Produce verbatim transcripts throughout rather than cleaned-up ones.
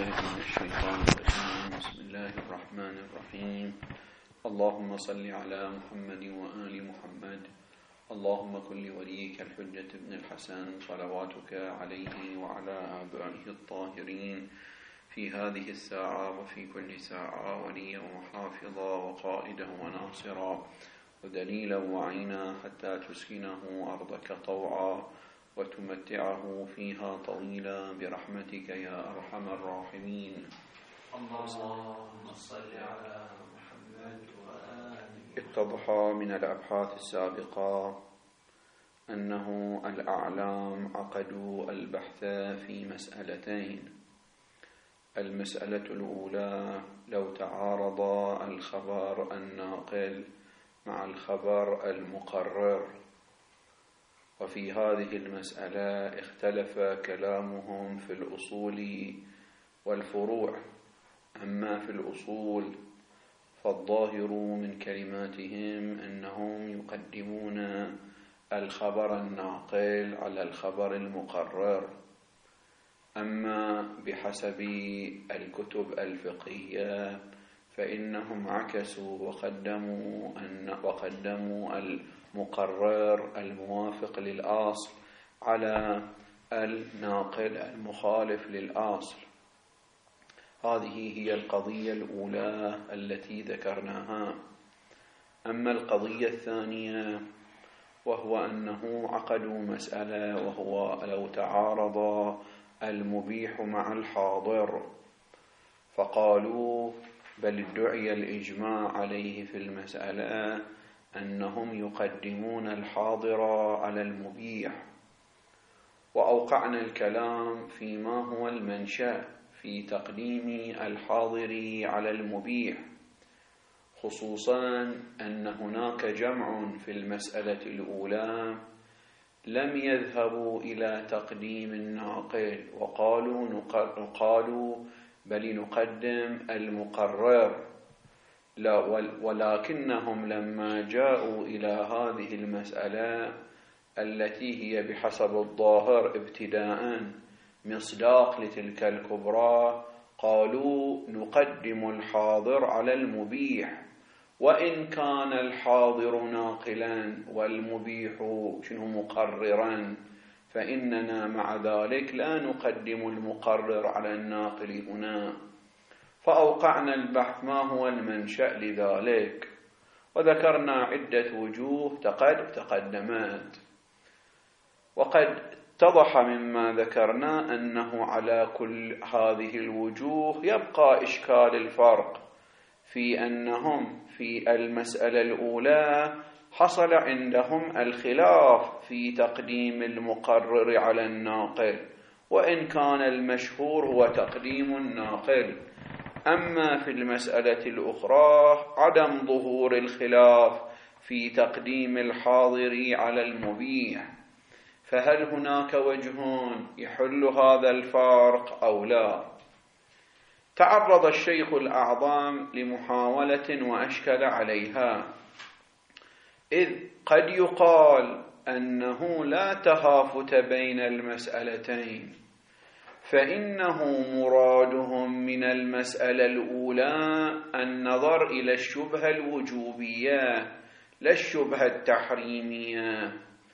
بالله من الشيطان الرجيم. بسم الله الرحمن الرحيم. اللهم صل على محمد وآل محمد. اللهم كن لوليك الحجة ابن الحسن صلواتك عليه وعلى آبائه الطاهرين في هذه الساعة وفي كل ساعة وليا وحافظا وقائدا وناصرا ودليلا وعينا حتى تسكنه أرضك طوعا وتمتعه فيها طويلا برحمتك يا أرحم الراحمين. اللهم صل على محمد وآله. اتضح من الأبحاث السابقة أنه الأعلام عقدوا البحث في مسألتين. المسألة الأولى: لو تعارض الخبر الناقل مع الخبر المقرر، وفي هذه المسألة اختلف كلامهم في الأصول والفروع. أما في الأصول فالظاهر من كلماتهم أنهم يقدمون الخبر الناقل على الخبر المقرر. أما بحسب الكتب الفقهية فإنهم عكسوا وقدموا أن وقدموا المقرر الموافق للأصل على الناقل المخالف للأصل. هذه هي القضية الأولى التي ذكرناها. أما القضية الثانية وهو أنه عقدوا مسألة، وهو لو تعارض المبيح مع الحاضر، فقالوا بل ادعي الإجماع عليه في المسألة أنهم يقدمون الحاضر على المبيح. وأوقعنا الكلام فيما هو المنشأ في تقديم الحاضر على المبيح، خصوصا أن هناك جمع في المسألة الأولى لم يذهبوا إلى تقديم الناقل وقالوا نقالوا بل نقدم المقرر، لا ولكنهم لما جاءوا إلى هذه المسألة التي هي بحسب الظاهر ابتداء مصداق لتلك الكبرى قالوا نقدم الحاضر على المبيح، وإن كان الحاضر ناقلا والمبيح شنو مقررا، فإننا مع ذلك لا نقدم المقرر على الناقل هنا. فأوقعنا البحث ما هو المنشأ لذلك، وذكرنا عدة وجوه تقدمت، وقد اتضح مما ذكرنا أنه على كل هذه الوجوه يبقى إشكال الفرق في أنهم في المسألة الأولى حصل عندهم الخلاف في تقديم المقرر على الناقل، وإن كان المشهور هو تقديم الناقل. أما في المسألة الأخرى عدم ظهور الخلاف في تقديم الحاضر على المبيح، فهل هناك وجه يحل هذا الفرق أو لا؟ تعرض الشيخ الأعظم لمحاولة وأشكل عليها، إذ قد يقال أنه لا تهافت بين المسألتين، فإنه مرادهم من المسألة الأولى النظر إلى الشبهة الوجوبية لا الشبهة التحريمية.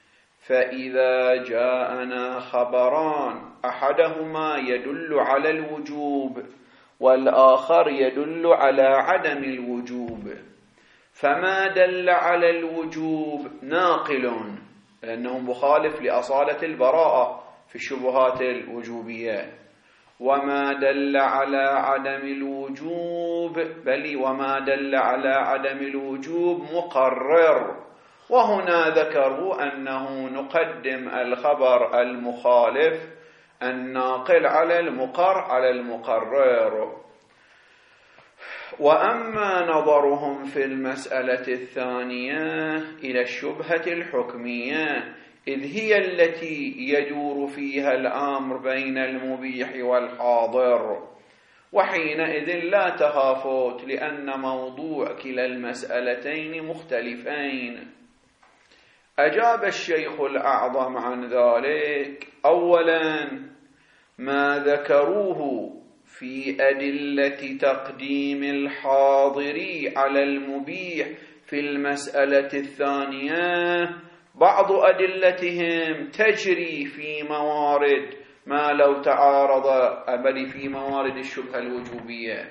فإذا جاءنا خبران أحدهما يدل على الوجوب والآخر يدل على عدم الوجوب، فما دل على الوجوب ناقل لأنه مخالف لأصالة البراءة في الشبهات الوجوبية، وما دل على عدم الوجوب بل وما دل على عدم الوجوب مقرر. وهنا ذكروا أنه نقدم الخبر المخالف الناقل على المقر على المقرر. وأما نظرهم في المسألة الثانية إلى الشبهة الحكمية، إذ هي التي يدور فيها الأمر بين المبيح والحاضر، وحينئذ لا تهافت لأن موضوع كلا المسألتين مختلفين. أجاب الشيخ الأعظم عن ذلك: أولا ما ذكروه في أدلة تقديم الحاضر على المبيح في المسألة الثانية بعض أدلتهم تجري في موارد ما لو تعارض بل في موارد الشبهة الوجوبية،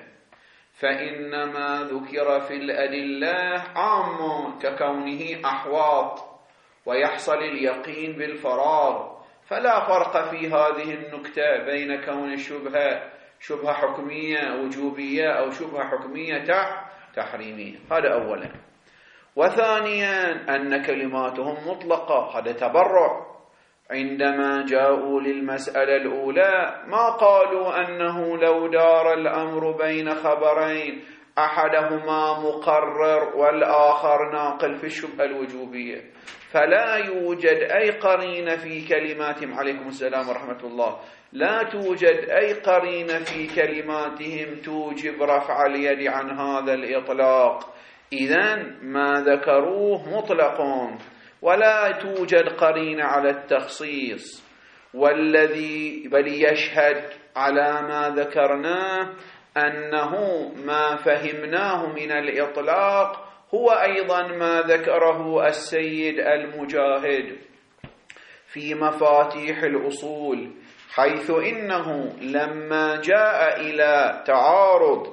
فإنما ذكر في الأدلة عام ككونه أحواط ويحصل اليقين بالفراغ، فلا فرق في هذه النكتة بين كون الشبهة شبهة حكمية وجوبية أو شبهة حكمية تحريمية. هذا أولا. وثانيا أن كلماتهم مطلقة، هذا تبرع. عندما جاءوا للمسألة الأولى ما قالوا أنه لو دار الأمر بين خبرين أحدهما مقرر والآخر ناقل في الشبهة الوجوبية، فلا يوجد أي قرينة في كلماتهم عليكم السلام ورحمة الله، لا توجد أي قرينة في كلماتهم توجب رفع اليد عن هذا الإطلاق. إذن ما ذكروه مطلقون ولا توجد قرينة على التخصيص. والذي بل يشهد على ما ذكرناه أنه ما فهمناه من الإطلاق هو أيضا ما ذكره السيد المجاهد في مفاتيح الأصول، حيث إنه لما جاء إلى تعارض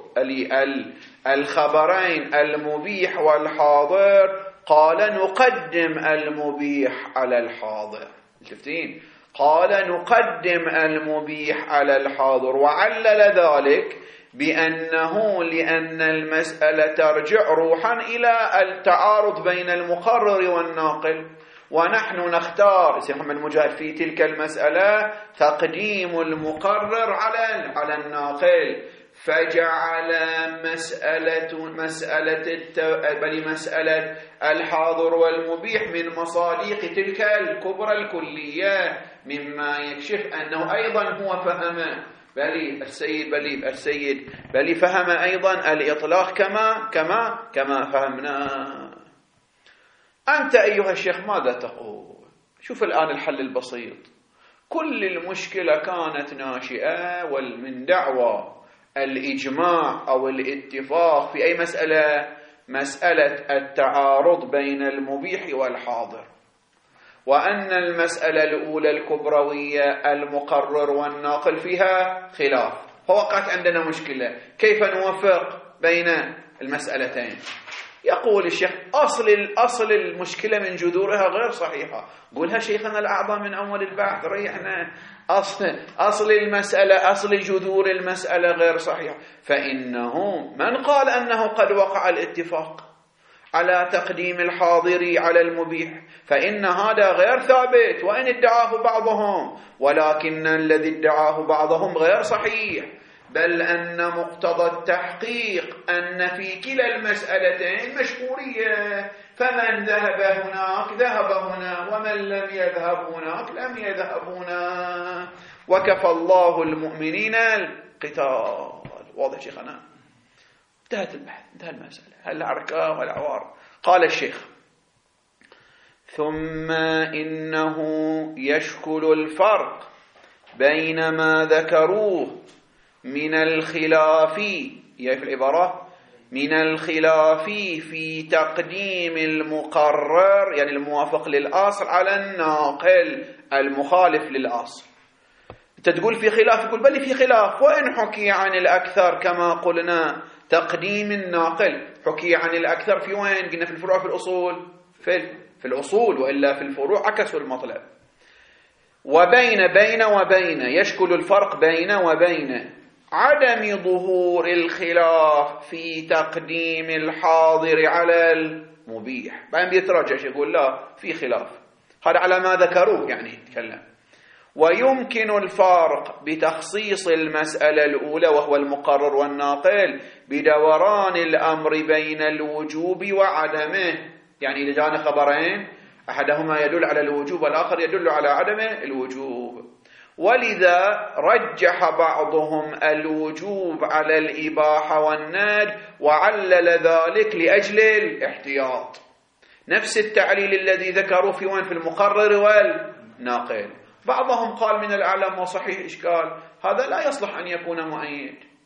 الخبرين المبيح والحاضر قال نقدم المبيح على الحاضر. شفتين؟ قال نقدم المبيح على الحاضر، وعلل ذلك بأنه لأن المسألة ترجع روحا إلى التعارض بين المقرر والناقل، ونحن نختار سيد محمد مجاهد في تلك المسألة تقديم المقرر على على الناقل، فجعل مسألة مسألة بل مسألة الحاضر والمبيح من مصادق تلك الكبرى الكلية، مما يكشف أنه أيضا هو فهم بل السيد بل السيد بل فهم أيضا الإطلاق كما كما كما فهمنا. أنت أيها الشيخ ماذا تقول؟ شوف الآن الحل البسيط. كل المشكلة كانت ناشئة ومن دعوى الإجماع أو الاتفاق في أي مسألة؟ مسألة التعارض بين المبيح والحاضر، وأن المسألة الأولى الكبروية المقرر والناقل فيها خلاف، فوقعت عندنا مشكلة كيف نوفق بين المسألتين؟ يقول الشيخ أصل الأصل المشكلة من جذورها غير صحيحة. قولها شيخنا الأعظم من أول البحث، ريحنا. أصل أصل المسألة أصل جذور المسألة غير صحيحة، فإنه من قال أنه قد وقع الاتفاق على تقديم الحاضر على المبيح، فإن هذا غير ثابت وإن ادعاه بعضهم، ولكن الذي ادعاه بعضهم غير صحيح، بل أن مقتضى التحقيق أن في كلا المسألتين مشهورية، فمن ذهب هناك ذهب هنا، ومن لم يذهب هناك لم يذهب هنا، وكفى الله المؤمنين القتال. واضح شيخنا؟ انتهت البحث، انتهى المسألة، هل الأركان والعوار. قال الشيخ ثم إنه يشكل الفرق بين ما ذكروه من الخلاف، يعني في العبارة من الخلاف في تقديم المقرر يعني الموافق للأصل على الناقل المخالف للأصل. أنت تقول في خلاف، يقول بل في خلاف، وإن حكي عن الأكثر كما قلنا تقديم الناقل حكي عن الأكثر في وين؟ قلنا في الفروع في الأصول في, في الأصول، وإلا في الفروع عكسوا المطلب. وبين بين وبين يشكل الفرق بين وبين عدم ظهور الخلاف في تقديم الحاضر على المبيح. بعدين بيترجع يقول لا في خلاف، هذا على ما ذكروه يعني يتكلم. ويمكن الفرق بتخصيص المسألة الأولى وهو المقرر والناقل بدوران الأمر بين الوجوب وعدمه، يعني إذا جاءنا خبرين أحدهما يدل على الوجوب والآخر يدل على عدم الوجوب، ولذا رجح بعضهم الوجوب على الإباحة والندب وعلل ذلك لأجل الاحتياط، نفس التعليل الذي ذكروا في وين في المقرر والناقل. بعضهم قال من الأعلم وصحيح إشكال، هذا لا يصلح أن يكون مؤيد،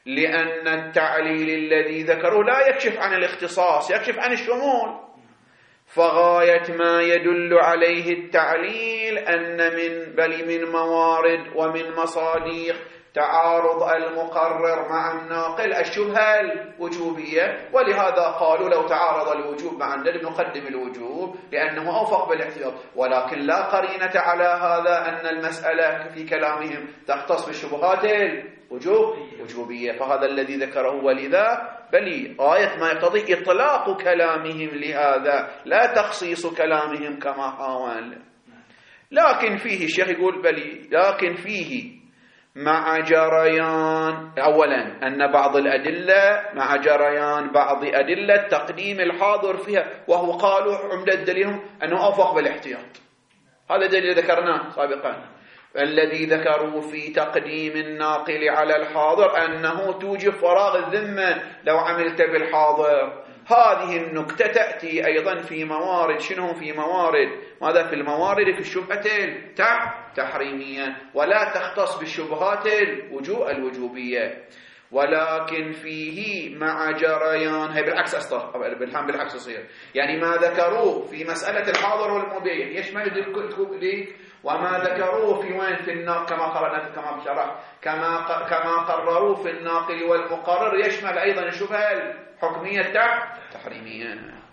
لأن التعليل الذي ذكره لا يكشف عن الاختصاص، يكشف عن الشمول. فغاية ما يدل عليه التعليل أن من بل من موارد ومن مصادر تعارض المقرر مع الناقل الشبهة الوجوبية، ولهذا قالوا لو تعارض الوجوب مع الندب نقدم الوجوب لأنه أوفق بالاحتياط، ولكن لا قرينة على هذا أن المسألة في كلامهم تختص بالشبهات الوجوب وجوبية. فهذا الذي ذكره، ولذا بل غاية ما يقتضي إطلاق كلامهم لهذا لا تخصيص كلامهم كما حاول. لكن فيه الشيخ يقول بلي لكن فيه مع جريان أولا أن بعض الأدلة مع جريان بعض أدلة تقديم الحاضر فيها، وهو قالوا عمدة دليلهم أنه أوفق بالاحتياط. هذا دليل ذكرناه سابقا. الذي ذكروا في تقديم الناقل على الحاضر أنه توجب فراغ الذمة لو عملت بالحاضر. هذه النكتة تأتي أيضا في موارد، شنو في موارد؟ ماذا في الموارد في الشبهة التحريمية، ولا تختص بالشبهات الوجوبية. ولكن فيه مع جريان، هي بالعكس أصلا بالحام بالعكس يصير، يعني ما ذكروه في مسألة الحاضر والمبين يشمل ذلك، وما ذكروه في وين في الناقل كما قرأنا كما شرح كما كما قرروا في الناقل والمقرر يشمل أيضا الشبهة الحكمية التحريمية.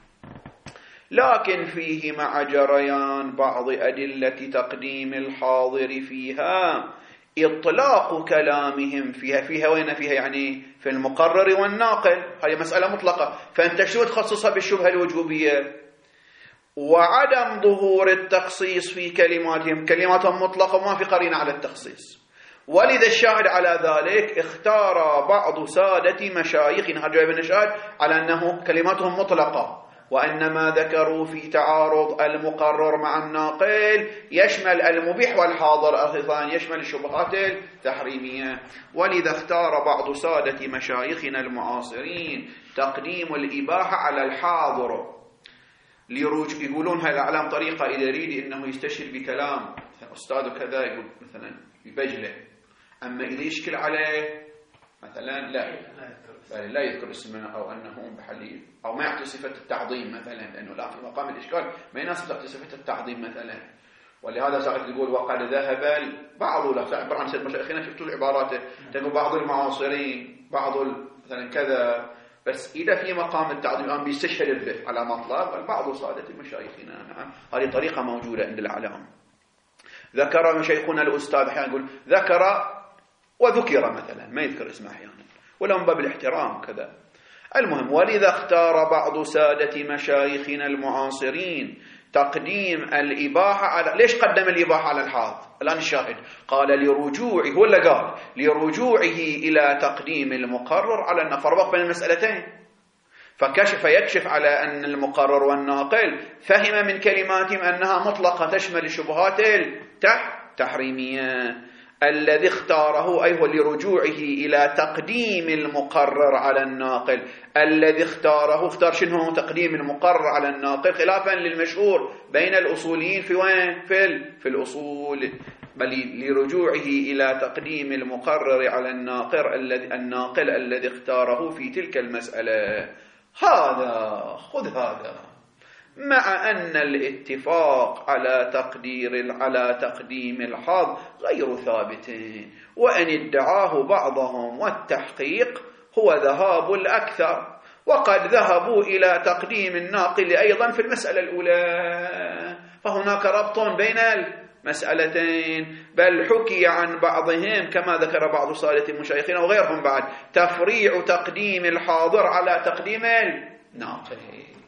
لكن فيه مع جريان بعض أدلة تقديم الحاضر فيها إطلاق كلامهم فيها فيها وين فيها يعني في المقرر والناقل، هذه مسألة مطلقة، فأنت شو تخصصها بالشبهة الوجوبية؟ وعدم ظهور التخصيص في كلماتهم، كلماتهم مطلقة وما في قرينة على التخصيص. ولذا الشاهد على ذلك اختار بعض سادة مشايخنا هرجع بن الشاهد على أنه كلماتهم مطلقة، وأن ما ذكروا في تعارض المقرر مع الناقل يشمل المبيح والحاضر أيضا، يشمل الشبهات التحريمية. ولذا اختار بعض سادة مشايخنا المعاصرين تقديم الإباحة على الحاضر ليروج. يقولون هاي الأعلام طريقة إذا يريد إنه يستشهد بكلام أستاذ كذا يقول مثلا ببجلة، أما إذا يشكل عليه مثلا لا لا يذكر اسمه أو أنه بحليل أو ما يعطي صفة التعظيم مثلا، لأنه لا في مقام الإشكال ما يناسب تعطي صفة التعظيم مثلا. ولهذا ساعات يقول وقد ذهب بعض لا تعبر عن سيد مشايخنا، شفتوا العبارات تقول بعض المعاصرين بعض مثلا كذا، بس إذا في مقام التعظيم الآن بيستشهد به على مطلب بعض سادة مشايخنا. نعم هذه طريقة موجودة عند العلام. ذكر مشايخنا الأستاذ أحيانا يقول ذكر وذكر مثلا ما يذكر اسمه أحيانا، ولا من باب الاحترام كذا. المهم ولذا اختار بعض سادة مشايخنا المعاصرين تقديم الإباحة على، ليش قدم الإباحة على الحاضر؟ الآن الشاهد قال لرجوعه، هو اللي قال لرجوعه إلى تقديم المقرر على الناقل، فرق بين المسألتين، فكشف يكشف على أن المقرر والناقل فهم من كلماتهم أنها مطلقة تشمل الشبهات التحريمية. الذي اختاره أي هو لرجوعه إلى تقديم المقرر على الناقل، الذي اختاره اختار شنو تقديم المقرر على الناقل خلافا للمشهور بين الأصوليين في وين في, في الأصول، بل لرجوعه إلى تقديم المقرر على الناقل الذي الناقل الذي اختاره في تلك المسألة. هذا خذ هذا، مع أن الاتفاق على تقدير على تقديم الحاضر غير ثابت، وأن ادعاه بعضهم والتحقيق هو ذهاب الأكثر، وقد ذهبوا إلى تقديم الناقل أيضا في المسألة الأولى، فهناك ربط بين المسألتين. بل حكي عن بعضهم كما ذكر بعض سادة المشايخين وغيرهم بعد تفريع تقديم الحاضر على تقديم الناقل.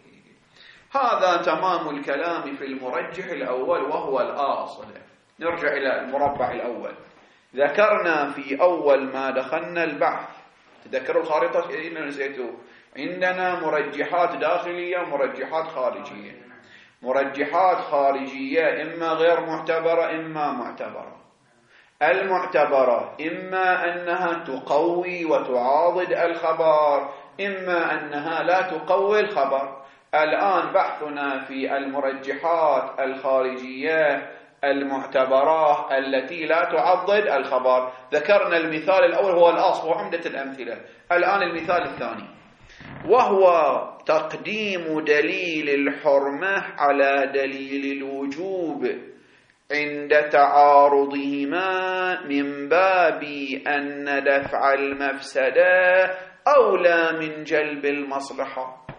هذا تمام الكلام في المرجح الأول وهو الأصل. نرجع إلى المربع الأول. ذكرنا في أول ما دخلنا البحث، تذكروا الخارطة إن نسيتوا، عندنا مرجحات داخلية مرجحات خارجية. مرجحات خارجية إما غير معتبرة إما معتبرة. المعتبرة إما أنها تقوي وتعاضد الخبر، إما أنها لا تقوي الخبر. الآن بحثنا في المرجحات الخارجية المعتبرات التي لا تعضد الخبر. ذكرنا المثال الأول هو الأصل وعمدة الأمثلة. الآن المثال الثاني وهو تقديم دليل الحرمة على دليل الوجوب عند تعارضهما من باب أن دفع المفسدة أولى من جلب المصلحة.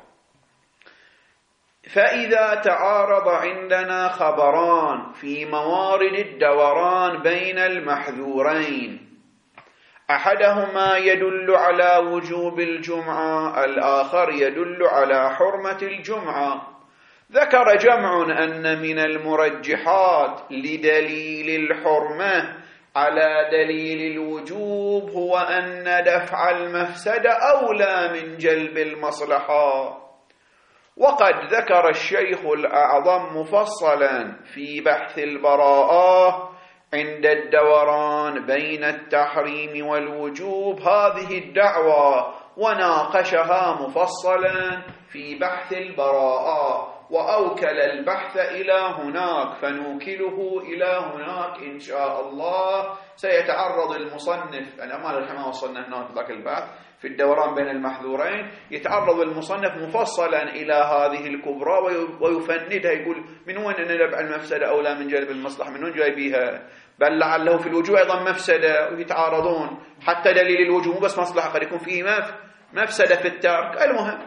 فإذا تعارض عندنا خبران في موارد الدوران بين المحذورين، أحدهما يدل على وجوب الجمعة، الآخر يدل على حرمة الجمعة، ذكر جمع أن من المرجحات لدليل الحرمة على دليل الوجوب هو أن دفع المفسدة أولى من جلب المصلحة. وقد ذكر الشيخ الأعظم مفصلا في بحث البراءة عند الدوران بين التحريم والوجوب هذه الدعوة، وناقشها مفصلا في بحث البراءة، وأوكل البحث إلى هناك، فنوكله إلى هناك إن شاء الله. سيتعرض المصنف الأمانة رحمه وصلنا هناك ذاك البحث في الدوران بين المحذورين، يتعرض المصنف مفصلا إلى هذه الكبرى ويفندها، يقول من وين أن دفع المفسدة أولى من جلب المصلحة، من وين جايبيها؟ بل لعله في الوجوب أيضا مفسدة ويتعارضون، حتى دليل الوجوب مو بس مصلحة، قد يكون فيه مفسدة في الترك. المهم،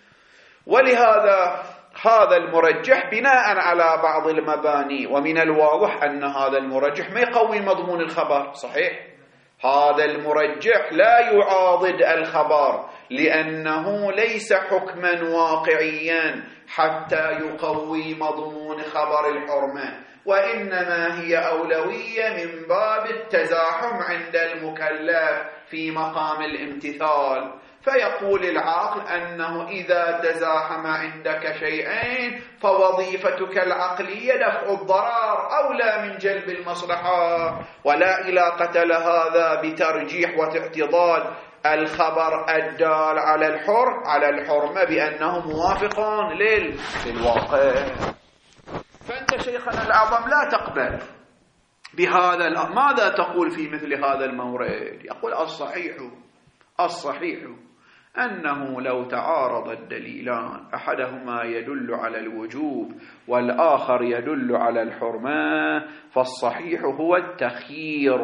ولهذا هذا المرجح بناء على بعض المباني، ومن الواضح أن هذا المرجح ما يقوي مضمون الخبر. صحيح، هذا المرجح لا يعاضد الخبر لأنه ليس حكما واقعيا حتى يقوي مضمون خبر الحرمة، وإنما هي أولوية من باب التزاحم عند المكلف في مقام الامتثال. فيقول العاقل أنه إذا تزاحم عندك شيئين فوظيفتك العقلية دفع الضرر أولى من جلب المصلحة، ولا علاقة لهذا بترجيح وتعتضاد الخبر الدال على الحر على الحرمة بأنه موافق للواقع. فأنت شيخنا الأعظم لا تقبل بهذا. ماذا تقول في مثل هذا المورد؟ يقول الصحيح الصحيح أنه لو تعارض الدليلان أحدهما يدل على الوجوب والآخر يدل على الحرمة فالصحيح هو التخيير.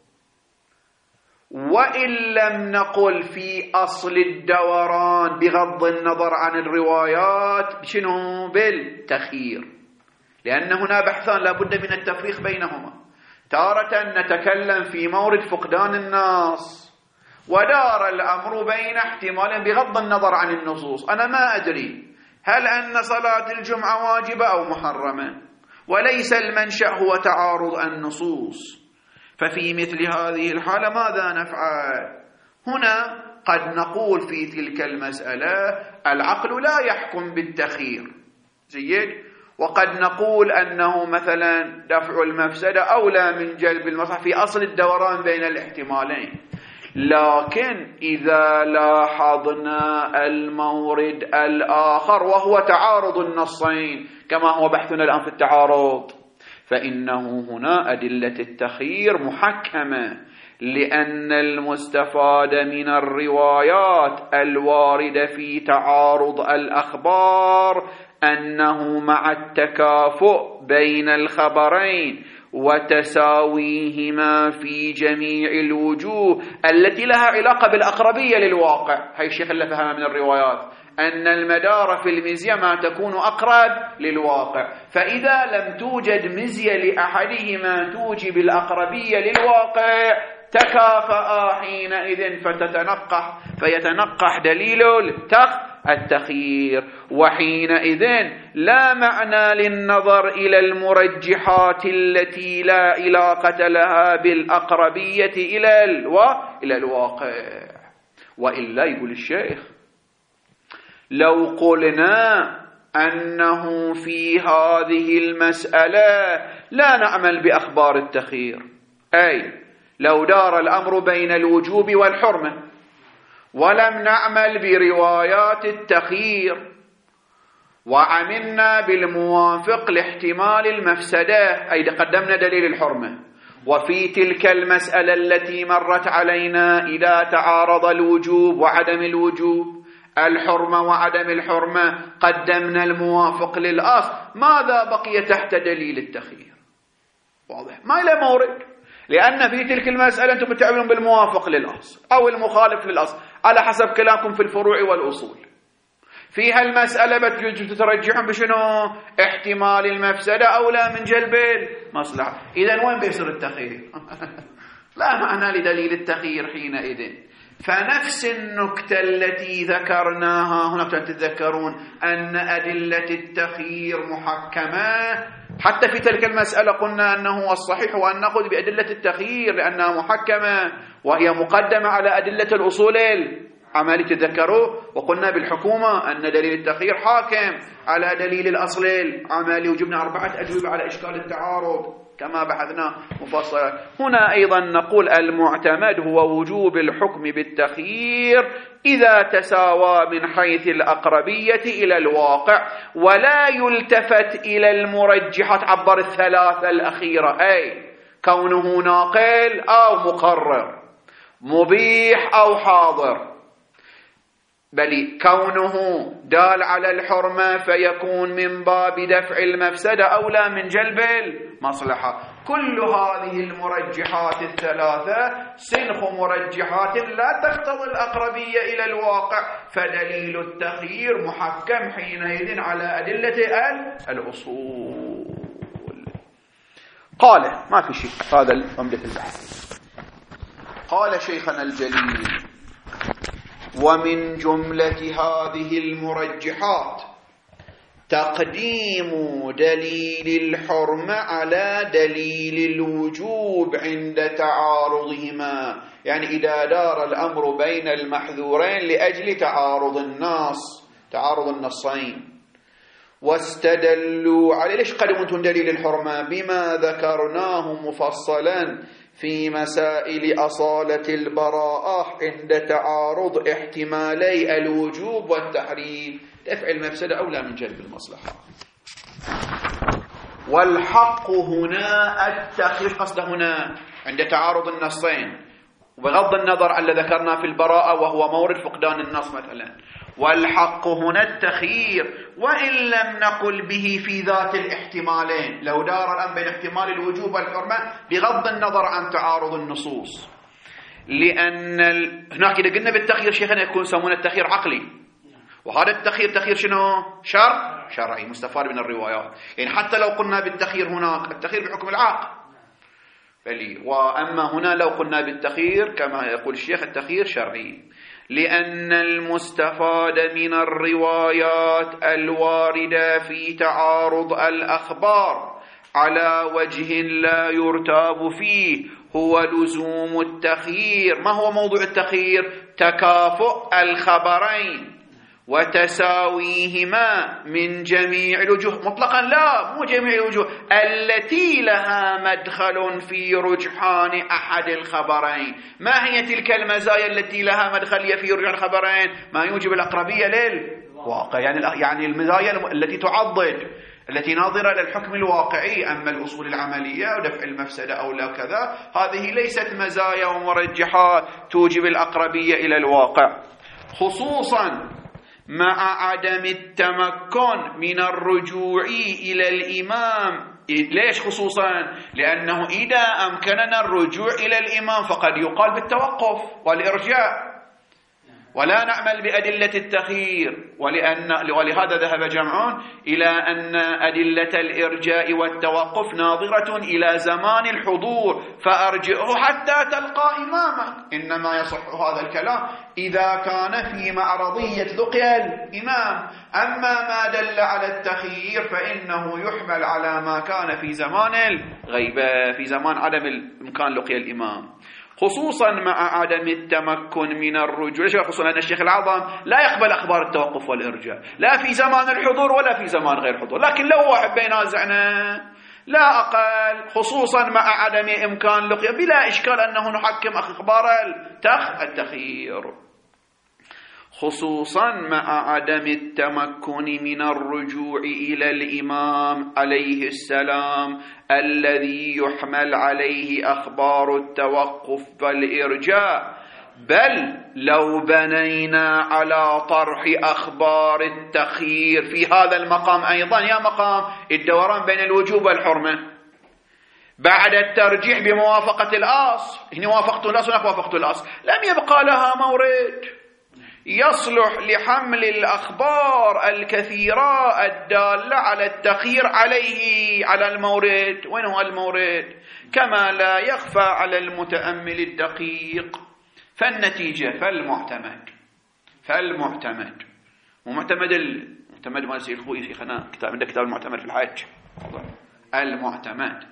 وإن لم نقل في أصل الدوران بغض النظر عن الروايات شنو؟ بالتخيير، لأن هنا بحثان لا بد من التفريق بينهما. تارة نتكلم في مورد فقدان النص، ودار الأمر بين احتمال بغض النظر عن النصوص. أنا ما أدري هل أن صلاة الجمعة واجبة أو محرمة، وليس المنشأ هو تعارض النصوص. ففي مثل هذه الحالة ماذا نفعل؟ هنا قد نقول في تلك المسألة العقل لا يحكم بالتخيير، جيد، وقد نقول أنه مثلا دفع المفسدة أولى من جلب المصلحة في أصل الدوران بين الاحتمالين. لكن إذا لاحظنا المورد الآخر وهو تعارض النصين كما هو بحثنا الآن في التعارض، فإنه هنا أدلة التخيير محكمة، لأن المستفاد من الروايات الواردة في تعارض الأخبار أنه مع التكافؤ بين الخبرين وتساويهما في جميع الوجوه التي لها علاقة بالأقربية للواقع. هاي الشيخ اللي فهمها من الروايات أن المدار في المزية ما تكون أقرب للواقع، فإذا لم توجد مزية لأحدهما توجب الأقربية للواقع تكافأ حينئذ فتتنقح فيتنقح دليل التخيير، وحينئذ لا معنى للنظر إلى المرجحات التي لا علاقة لها بالأقربية إلى إلى الواقع. وإلا يقول الشيخ لو قلنا أنه في هذه المسألة لا نعمل بأخبار التخيير، أي لو دار الأمر بين الوجوب والحرمة ولم نعمل بروايات التخيير، وعملنا بالموافق لاحتمال المفسدة، أي قدمنا دليل الحرمة. وفي تلك المسألة التي مرت علينا إذا تعارض الوجوب وعدم الوجوب، الحرمة وعدم الحرمة، قدمنا الموافق للأصل. ماذا بقي تحت دليل التخيير؟ واضح، ما له مورد، لأن في تلك المسألة أنتم بتعملون بالموافق للأصل أو المخالف للأصل على حسب كلامكم في الفروع والأصول. في هالمسألة بتترجحون بشنو؟ احتمال المفسدة أولى من جلب المصلحة. إذن وين بيصير التخيير؟ لا معنى لدليل التخيير حينئذ. فنفس النكتة التي ذكرناها هنا تتذكرون أن أدلة التخيير محكمة، حتى في تلك المسألة قلنا أنه الصحيح وأن نأخذ بأدلة التخيير لأنها محكمة وهي مقدمة على أدلة الأصول العملي، تذكروا، وقلنا بالحكومة أن دليل التخيير حاكم على دليل الأصل العملي، وجبنا أربعة أجوبة على إشكال التعارض كما بحثنا مفصلا. هنا أيضا نقول المعتمد هو وجوب الحكم بالتخيير إذا تساوى من حيث الأقربية إلى الواقع، ولا يلتفت إلى المرجحات عبر الثلاثة الأخيرة، أي كونه ناقل أو مقرر، مبيح أو حاضر، بل كونه دال على الحرمة فيكون من باب دفع المفسدة أولى من جلب المصلحة. كل هذه المرجحات الثلاثة سنخ مرجحات لا تقتضي الأقربية إلى الواقع، فدليل التخيير محكم حينئذ على أدلة الأصول. قال ما في شيء، هذا عمدة البحث. قال شيخنا الجليل: ومن جملة هذه المرجحات تقديم دليل الحرمة على دليل الوجوب عند تعارضهما، يعني إذا دار الأمر بين المحذورين لأجل تعارض النص، تعارض النصين، واستدلوا عليه. ليش قدمتم دليل الحرمة؟ بما ذكرناه مفصلا في مسائل أصالة البراءة عند تعارض احتمالي الوجوب والتحريم، دفع المفسدة أولى من جلب المصلحة. والحق هنا التخيير، قصد هنا عند تعارض النصين، وبغض النظر عن اللي ذكرنا في البراءة وهو مورد فقدان النص مثلا. والحق هنا التخيير، وإن لم نقل به في ذات الاحتمالين، لو دار الأمر بين احتمال الوجوب والحرمة بغض النظر عن تعارض النصوص، لأن ال... هناك إذا قلنا بالتخيير شيخنا يكون يسمونه التخيير عقلي، وهذا التخيير تخيير شنو؟ شرع شرعي مستفاد من الروايات. يعني حتى لو قلنا بالتخيير هناك التخيير بحكم العقل، بلي وأما هنا لو قلنا بالتخيير كما يقول الشيخ التخيير شرعي، لأن المستفاد من الروايات الواردة في تعارض الأخبار على وجه لا يرتاب فيه هو لزوم التخيير. ما هو موضوع التخيير؟ تكافؤ الخبرين وتساويهما من جميع الوجوه مطلقا، لا مو جميع الوجوه، التي لها مدخل في رجحان أحد الخبرين. ما هي تلك المزايا التي لها مدخل في رجحان الخبرين؟ ما يوجب الأقربية للواقع، يعني يعني المزايا التي تعضد، التي ناظرة للحكم الواقعي. أما الأصول العملية ودفع المفسدة أو لا كذا، هذه ليست مزايا ومرجحات توجب الأقربية إلى الواقع، خصوصا مع عدم التمكن من الرجوع إلى الإمام. ليش خصوصا؟ لأنه إذا أمكننا الرجوع إلى الإمام فقد يقال بالتوقف والإرجاع، ولا نعمل بأدلة التخيير. ولأن ولهذا ذهب جمعون إلى أن أدلة الإرجاء والتوقف ناظرة إلى زمان الحضور، فأرجئه حتى تلقى إمامك. إنما يصح هذا الكلام إذا كان في معرضية لقيا الإمام. أما ما دل على التخيير فإنه يحمل على ما كان في زمان الغيبة، في زمان عدم الإمكان لقيا الإمام، خصوصا مع عدم التمكن من الرجوع. خصوصا أن الشيخ العظم لا يقبل أخبار التوقف والإرجاع لا في زمان الحضور ولا في زمان غير الحضور، لكن لو واحد بينازعنا لا أقل، خصوصا مع عدم إمكان لقيا، بلا إشكال أنه نحكم أخبار التخ التخيير، خصوصا مع عدم التمكن من الرجوع إلى الإمام عليه السلام الذي يحمل عليه أخبار التوقف والإرجاء، بل لو بنينا على طرح أخبار التخيير في هذا المقام أيضا، يا مقام الدوران بين الوجوب والحرمة بعد الترجيح بموافقة الأصل، هنا وافقت الأصل هناك وافقت الأصل، لم يبقى لها مورد يصلح لحمل الأخبار الكثيرة الدالة على التخيير عليه على المورد. وين هو المورد؟ كما لا يخفى على المتأمل الدقيق. فالنتيجة فالمعتمد فالمعتمد ومعتمد المعتمد ما يصير خوي في خنا كتاب عندك كتاب المعتمد في الحج. المعتمد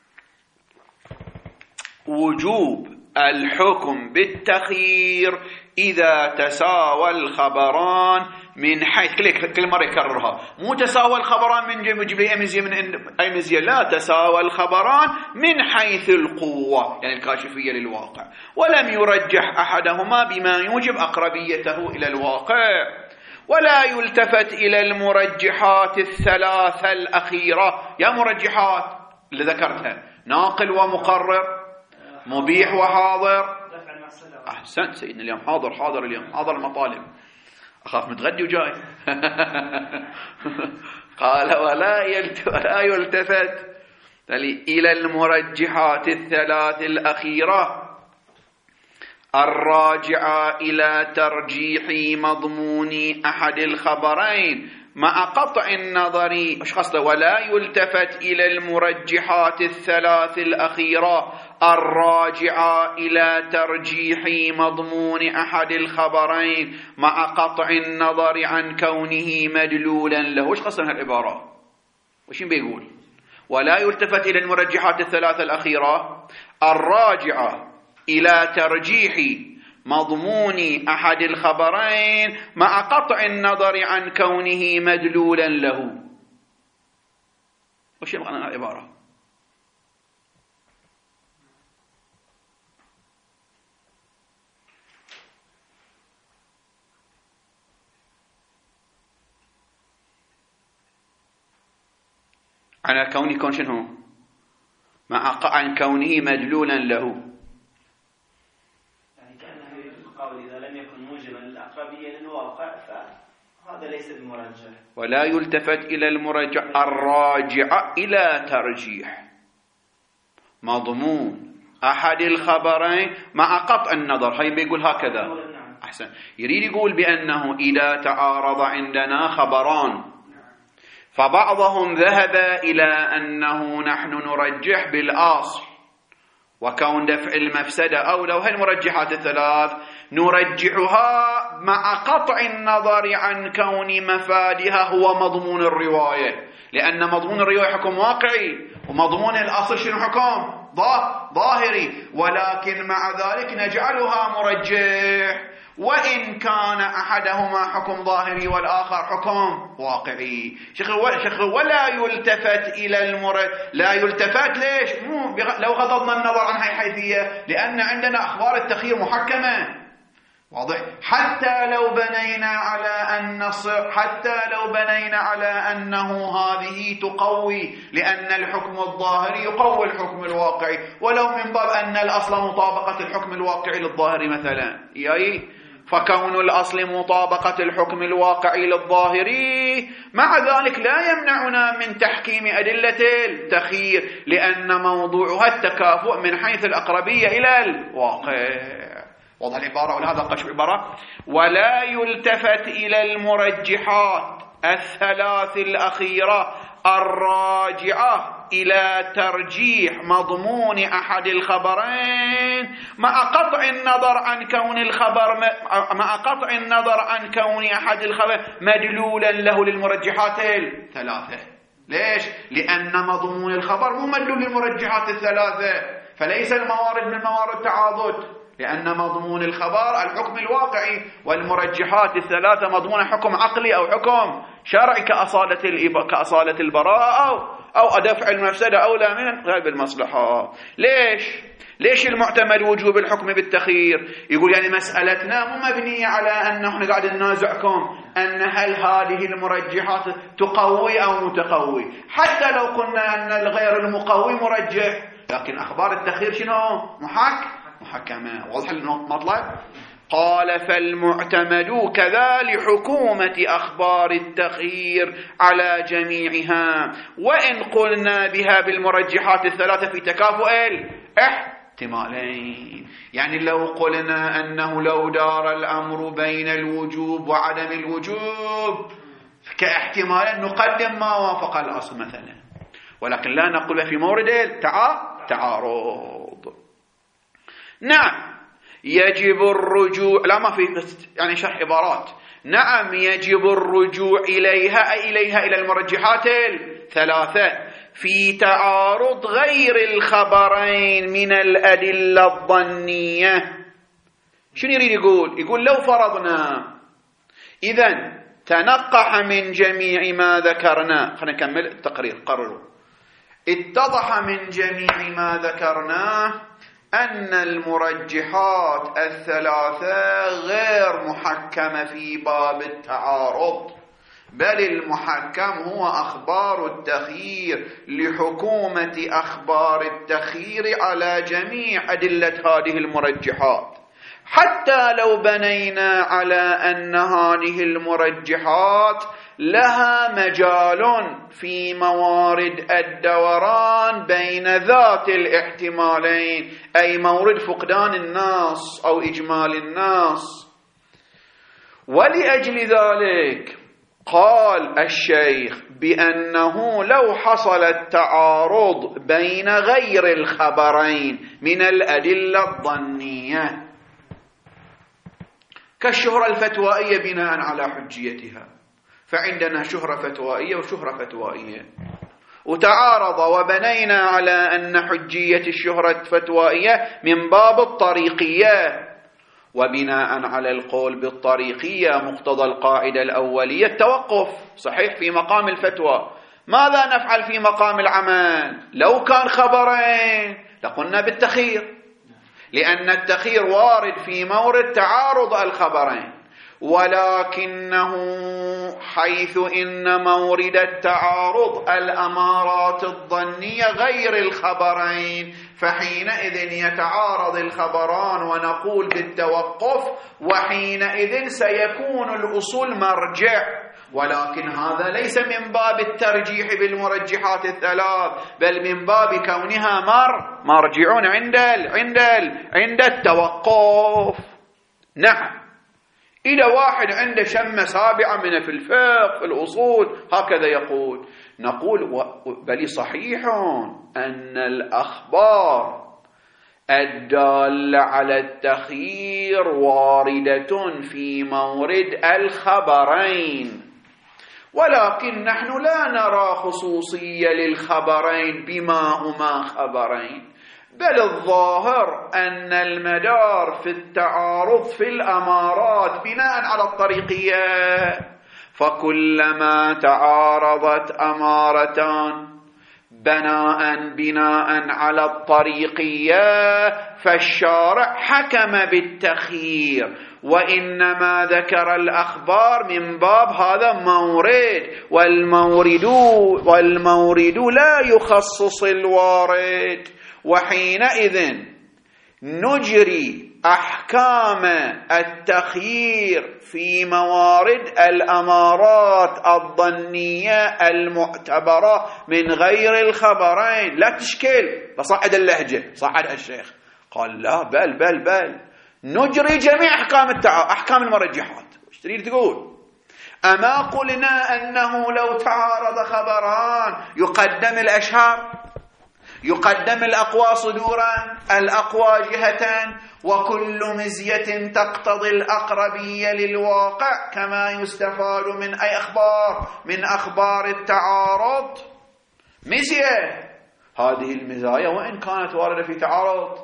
وجوب الحكم بالتخيير إذا تساوى الخبران من حيث كل مرة يكررها، مو تساوى الخبران من يجيب لي أي مزية من أي مزية، لا، تساوى الخبران من حيث القوة يعني الكاشفية للواقع، ولم يرجح أحدهما بما يوجب أقربيته إلى الواقع، ولا يلتفت إلى المرجحات الثلاثة الأخيرة. يا مرجحات اللي ذكرتها ناقل ومقرر، مبيح وحاضر. أحسنت سيدنا، اليوم حاضر حاضر اليوم حاضر المطالب، أخاف متغدي وجاي. قال ولا يلتفت إلى المرجحات الثلاث الأخيرة الراجعة إلى ترجيح مضمون أحد الخبرين مع قطع النظر. ايش قصده؟ ولا يلتفت إلى المرجحات الثلاث الأخيرة الراجعة إلى ترجيح مضمون أحد الخبرين مع قطع النظر عن كونه مدلولا له. ايش قصده هالعبارة؟ وش بيقول؟ ولا يلتفت إلى المرجحات الثلاث الأخيرة الراجعة إلى ترجيح مضمون أحد الخبرين مع قطع النظر عن كونه مدلولا له. وش يبغى عن العبارة؟ على كونه كون شنو؟ مع عن كونه مدلولا له. هذا ليس بمرجح. ولا يلتفت إلى المرجح الراجع إلى ترجيح مضمون أحد الخبرين مع قطع النظر. هاي بيقول هكذا. أحسن. يريد يقول بأنه إذا تعارض عندنا خبران فبعضهم ذهب إلى أنه نحن نرجح بالأصل وكون دفع المفسدة أو لو هالمرجحات الثلاث نرجحها مع قطع النظر عن كون مفادها هو مضمون الرواية، لأن مضمون الرواية حكم واقعي ومضمون الأصل شنو حكم ظاهري، ولكن مع ذلك نجعلها مرجح وإن كان أحدهما حكم ظاهري والآخر حكم واقعي. شيخ ولا يلتفت إلى المرد، لا يلتفت ليش؟ مو لو غضضنا النظر عن هاي الحيثية، لأن عندنا أخبار التخيير محكمة واضح. حتى لو بنينا على أن حتى لو بنينا على أنه هذه تقوي، لأن الحكم الظاهري يقوي الحكم الواقعي، ولو من باب أن الأصل مطابقة الحكم الواقعي للظاهري مثلا، يعني فكون الأصل مطابقة الحكم الواقعي للظاهري مع ذلك لا يمنعنا من تحكيم أدلة التخيير، لأن موضوعها التكافؤ من حيث الأقربية إلى الواقع. وضع العبارة ولهذا قشف العبارة. ولا يلتفت إلى المرجحات الثلاث الأخيرة الراجعة إلى ترجيح مضمون أحد الخبرين مع قطع النظر عن كون الخبر مع قطع النظر عن كون أحد الخبر مدلولا له للمرجحات الثلاثة. ليش؟ لأن مضمون الخبر مو مدلول للمرجحات الثلاثة، فليس الموارد من موارد التعاضد، لأن مضمون الخبر الحكم الواقعي، والمرجحات الثلاثة مضمون حكم عقلي أو حكم شرعي كأصالة كأصالة البراءة أو أو دفع المفسدة أولى من غير المصلحة. ليش؟ ليش المعتمد وجوب الحكم بالتخيير؟ يقول يعني مسألتنا مو مبنية على أن نحن قاعد ننازعكم أن هل هذه المرجحات تقوي أو متقوي، حتى لو قلنا أن الغير المقوي مرجح، لكن أخبار التخيير شنو؟ محك محكمة. واضح المطلب؟ قال فالمعتمد كذا لحكومة أخبار التخيير على جميعها، وإن قلنا بها بالمرجحات الثلاثة في تكافؤ احتمالين. يعني لو قلنا أنه لو دار الأمر بين الوجوب وعدم الوجوب كاحتمال نقدم ما وافق الأصل مثلا، ولكن لا نقول في مورد التعارض. نعم يجب الرجوع، لا ما في يعني شرح عبارات. نعم يجب الرجوع إليها أي إليها إلى المرجحات الثلاثة في تعارض غير الخبرين من الأدلة الظنية. شنو يريد يقول؟ يقول لو فرضنا إذن تنقح من جميع ما ذكرنا، خلينا نكمل التقرير قرروا، اتضح من جميع ما ذكرناه أن المرجحات الثلاثة غير محكمة في باب التعارض، بل المحكم هو أخبار التخيير لحكومة أخبار التخيير على جميع أدلة هذه المرجحات، حتى لو بنينا على أن هذه المرجحات لها مجال في موارد الدوران بين ذات الاحتمالين، أي مورد فقدان النص أو إجمال النص. ولأجل ذلك قال الشيخ بأنه لو حصل التعارض بين غير الخبرين من الأدلة الظنية كالشهرة الفتوائية بناء على حجيتها، فعندنا شهرة فتوائية وشهرة فتوائية، وتعارض وبنينا على أن حجية الشهرة الفتوائية من باب الطريقية، وبناء على القول بالطريقية مقتضى القاعدة الأولية التوقف صحيح في مقام الفتوى. ماذا نفعل في مقام العمل؟ لو كان خبرين لقلنا بالتخيير، لأن التخيير وارد في مورد تعارض الخبرين، ولكنه حيث إن مورد التعارض الأمارات الظنية غير الخبرين، فحينئذ يتعارض الخبران ونقول بالتوقف، وحينئذ سيكون الأصول مرجع، ولكن هذا ليس من باب الترجيح بالمرجحات الثلاث، بل من باب كونها مر مرجعون عند ال عند ال عند التوقف. نعم إذا واحد عنده شمة سابعة من في الفقه في الأصول هكذا يقول، نقول بل صحيح أن الأخبار الدالة على التخيير واردة في مورد الخبرين، ولكن نحن لا نرى خصوصية للخبرين بما هما خبرين، بل الظاهر أن المدار في التعارض في الأمارات بناء على الطريقية، فكلما تعارضت أمارتان بناء بناء على الطريقية فالشارع حكم بالتخيير، وإنما ذكر الأخبار من باب هذا مورد، والمورد والمورد لا يخصص الوارد، وحينئذ نجري أحكام التخيير في موارد الأمارات الظنية المعتبرة من غير الخبرين. لا تشكل بصعد اللهجة صعد الشيخ قال لا بل بل بل نجري جميع أحكام التع... أحكام المرجحات. ايش تريد تقول؟ أما قلنا أنه لو تعارض خبران يقدم الأشهر، يقدم الأقوى صدورا، الأقوى جهة، وكل مزية تقتضي الأقربية للواقع كما يستفاد من أي أخبار من أخبار التعارض. مزية هذه المزايا وإن كانت واردة في تعارض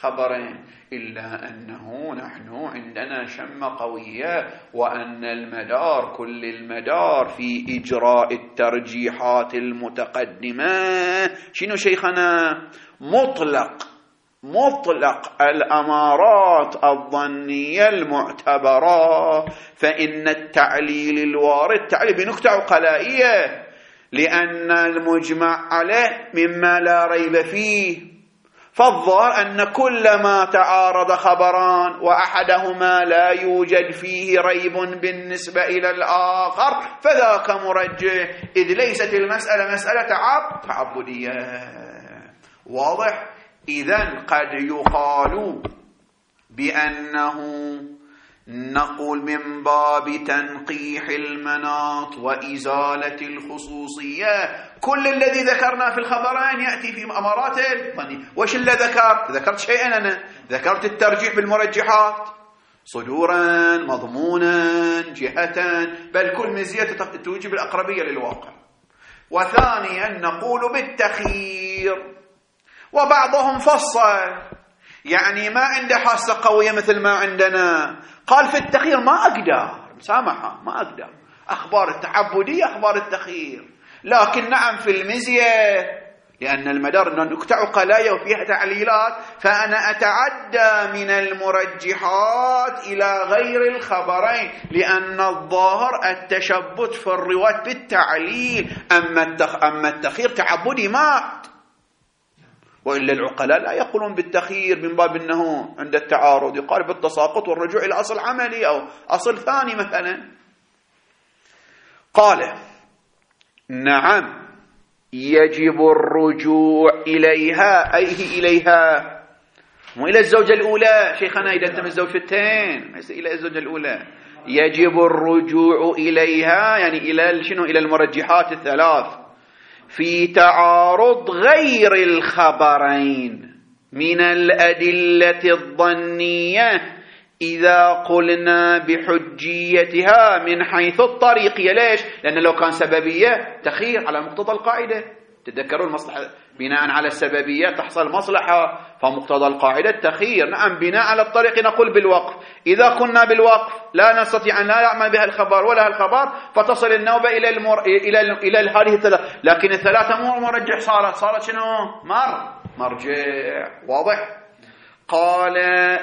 خبرين، إلا أنه نحن عندنا شمة قوية، وأن المدار كل المدار في إجراء الترجيحات المتقدمة شنو شيخنا؟ مطلق مطلق الأمارات الظنية المعتبرة. فإن التعليل الوارد تعليل بنكتة عقلائية، لأن المجمع عليه مما لا ريب فيه. فالظاهر أن كل ما تعارض خبران وأحدهما لا يوجد فيه ريب بالنسبة إلى الآخر فذاك مرجح، إذ ليست المسألة مسألة تعب تعبدية. واضح؟ إذن قد يقال بأنه نقول من باب تنقيح المناط وإزالة الخصوصية كل الذي ذكرنا في الخبرين يأتي في أمارات الظنية. وش اللي ذكرت؟ ذكرت شيئا أنا ذكرت الترجيح بالمرجحات صدورا مضمونا جهة، بل كل مزية توجب الأقربية للواقع. وثانيا نقول بالتخيير، وبعضهم فصل، يعني ما عنده حاسة قوية مثل ما عندنا، قال في التخيير ما أقدر، مسامحة ما أقدر أخبار التعبدية أخبار التخيير، لكن نعم في المزية لأن المدار نكتة عقلائية وفيها تعليلات، فأنا أتعدى من المرجحات إلى غير الخبرين، لأن الظاهر التشبت في الرواية بالتعليل، أما التخ... أما التخيير تعبدي مات. وإلا العقلاء لا يقولون بالتخيير من باب أنه عند التعارض، يقال بالتساقط والرجوع إلى أصل عملي أو أصل ثاني مثلا. قال نعم يجب الرجوع إليها، أي إليها مو إلى الزوجة الأولى شيخنا، إذا أنت من الزوجتين إلى الزوجة الأولى يجب الرجوع إليها، يعني إلى شنو؟ إلى المرجحات الثلاث في تعارض غير الخبرين من الأدلة الظنية إذا قلنا بحجيتها من حيث الطريقية. ليش؟ لأن لو كان سببية تخير على مقتضى القاعدة، تذكروا المصلحة بناء على السببية تحصل مصلحة، فمقتضى القاعدة التخير. نعم بناء على الطريق نقول بالوقف، إذا كنا بالوقف لا نستطيع أن لا يعمل بها الخبر ولا الخبر فتصل النوبة إلى المر... إلى ال... إلى هذه الثلاث، لكن الثلاثة مو مرجح، صارت صارت شنو؟ مر مرجع. واضح؟ قال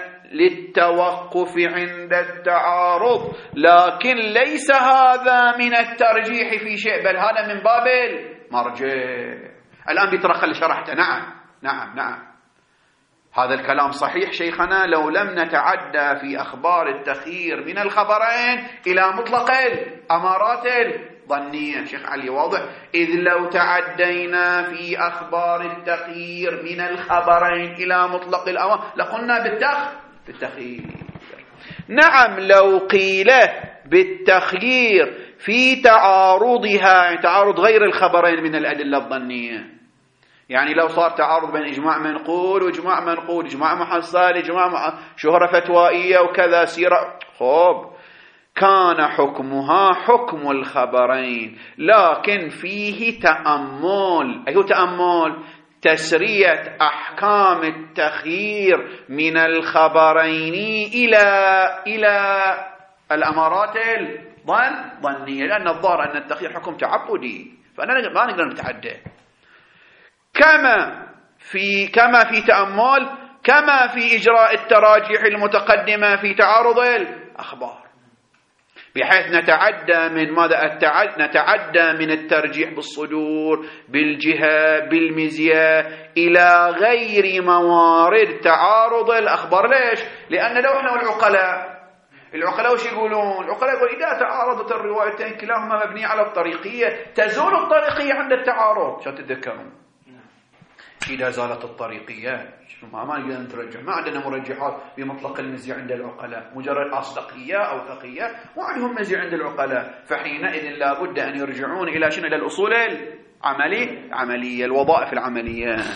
للتوقف عند التعارض، لكن ليس هذا من الترجيح في شيء، بل هذا من باب المرجع. الآن بيترخى اللي شرحته. نعم نعم نعم هذا الكلام صحيح شيخنا، لو لم نتعدى في أخبار التخيير من الخبرين إلى مطلق الأمارات الظنية. شيخ علي واضح؟ إذ لو تعدينا في أخبار التخيير من الخبرين إلى مطلق الأمر لقلنا بالتخ بالتخيير. نعم لو قيل بالتخيير في تعارضها، تعارض غير الخبرين من الأدلة الظنية، يعني لو صار تعارض بين إجماع منقول وإجماع منقول، إجماع محصل إجماع مع شهرة فتوائية وكذا سيرة، خب كان حكمها حكم الخبرين، لكن فيه تأمل. أي تأمل؟ تسرية أحكام التخيير من الخبرين إلى إلى الأمارات الظنية، لأن الظاهر أن التخيير حكم تعبدي، فأنا ما نقدر نتعدى. كما في كما في تأمل كما في إجراء التراجيح المتقدمة في تعارض الأخبار، بحيث نتعدى من ماذا؟ التعد نتعدى من الترجيح بالصدور بالجهة بالمزية إلى غير موارد تعارض الأخبار. ليش؟ لأن لو احنا والعقلاء العقلاء وش يقولون؟ العقلاء يقول إذا تعارضت الروايتين كلاهما مبنية على الطريقية تزول الطريقية عند التعارض. شو تتذكرون؟ إذا زالت الطريقية ما ما نقدر نترجح، ما عندنا مرجحات بمطلق المزية عند العقلاء، مجرد أصدقية أو ثقية وعندهم مزية عند العقلاء، فحينئذ لا بد أن يرجعون إلى شنو؟ إلى الأصول العملية، عملية الوظائف العملية.